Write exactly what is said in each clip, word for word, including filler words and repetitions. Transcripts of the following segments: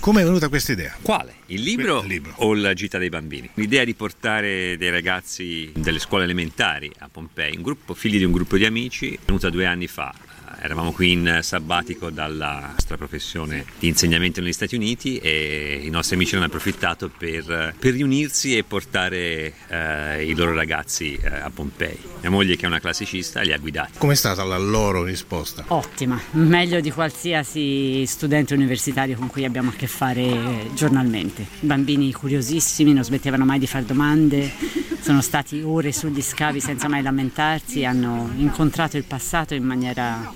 Come è venuta questa idea? Quale? Il libro, Il libro o la gita dei bambini? L'idea di portare dei ragazzi delle scuole elementari a Pompei, un gruppo, figli di un gruppo di amici, venuta due anni fa. Eravamo qui in sabbatico dalla nostra professione di insegnamento negli Stati Uniti e i nostri amici hanno approfittato per, per riunirsi e portare eh, i loro ragazzi eh, a Pompei. Mia moglie, che è una classicista, li ha guidati. Com'è stata la loro risposta? Ottima, meglio di qualsiasi studente universitario con cui abbiamo a che fare giornalmente. Bambini curiosissimi, non smettevano mai di fare domande, sono stati ore sugli scavi senza mai lamentarsi, hanno incontrato il passato in maniera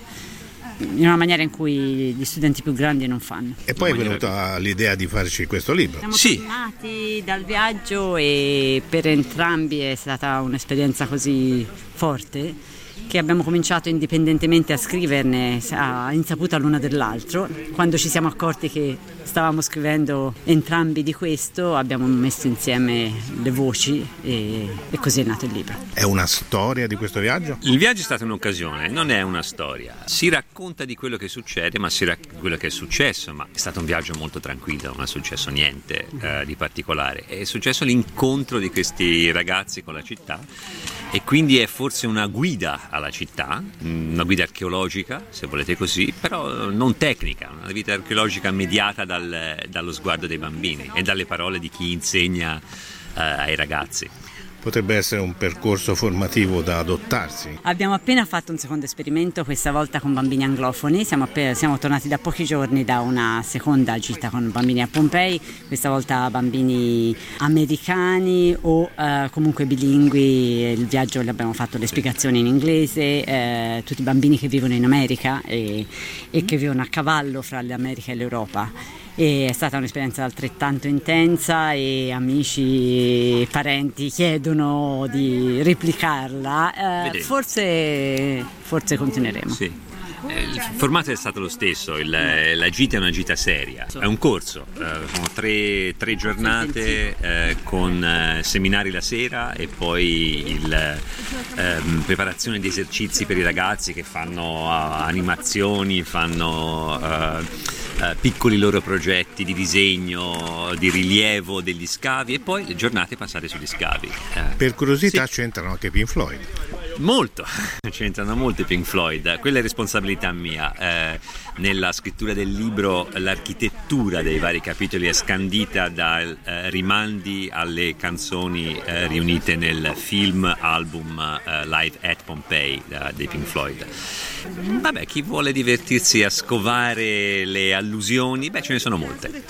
in una maniera in cui gli studenti più grandi non fanno. E poi è venuta l'idea di farci questo libro. Siamo sì. tornati dal viaggio e per entrambi è stata un'esperienza così forte che abbiamo cominciato indipendentemente a scriverne a insaputa l'una dell'altro. Quando ci siamo accorti che stavamo scrivendo entrambi di questo, abbiamo messo insieme le voci e, e così è nato il libro. È una storia di questo viaggio? Il viaggio è stata un'occasione, non è una storia. Si racconta di quello che succede, ma si racconta di quello che è successo, ma è stato un viaggio molto tranquillo, non è successo niente eh, di particolare. È successo l'incontro di questi ragazzi con la città e quindi è forse una guida alla città, una guida archeologica, se volete così, però non tecnica, una guida archeologica mediata dal, dallo sguardo dei bambini e dalle parole di chi insegna eh, ai ragazzi. Potrebbe essere un percorso formativo da adottarsi. Abbiamo appena fatto un secondo esperimento, questa volta con bambini anglofoni. Siamo, appena, siamo tornati da pochi giorni da una seconda gita con bambini a Pompei, questa volta bambini americani o eh, comunque bilingui. Il viaggio l'abbiamo fatto, le spiegazioni in inglese, eh, tutti i bambini che vivono in America e, e che vivono a cavallo fra l'America e l'Europa. E è stata un'esperienza altrettanto intensa e amici e parenti chiedono di replicarla. Eh, forse, forse continueremo. Sì. Il formato è stato lo stesso, il, la gita è una gita seria, è un corso, eh, sono tre, tre giornate eh, con eh, seminari la sera e poi il, eh, preparazione di esercizi per i ragazzi che fanno uh, animazioni, fanno uh, Uh, piccoli loro progetti di disegno, di rilievo degli scavi e poi le giornate passate sugli scavi. Uh, per curiosità sì. C'entrano anche Pink Floyd. Molto, c'entrano molto i Pink Floyd, quella è responsabilità mia. Eh, nella scrittura del libro l'architettura dei vari capitoli è scandita da eh, rimandi alle canzoni eh, riunite nel film album eh, Live at Pompeii eh, dei Pink Floyd. Vabbè, chi vuole divertirsi a scovare le allusioni, beh, ce ne sono molte.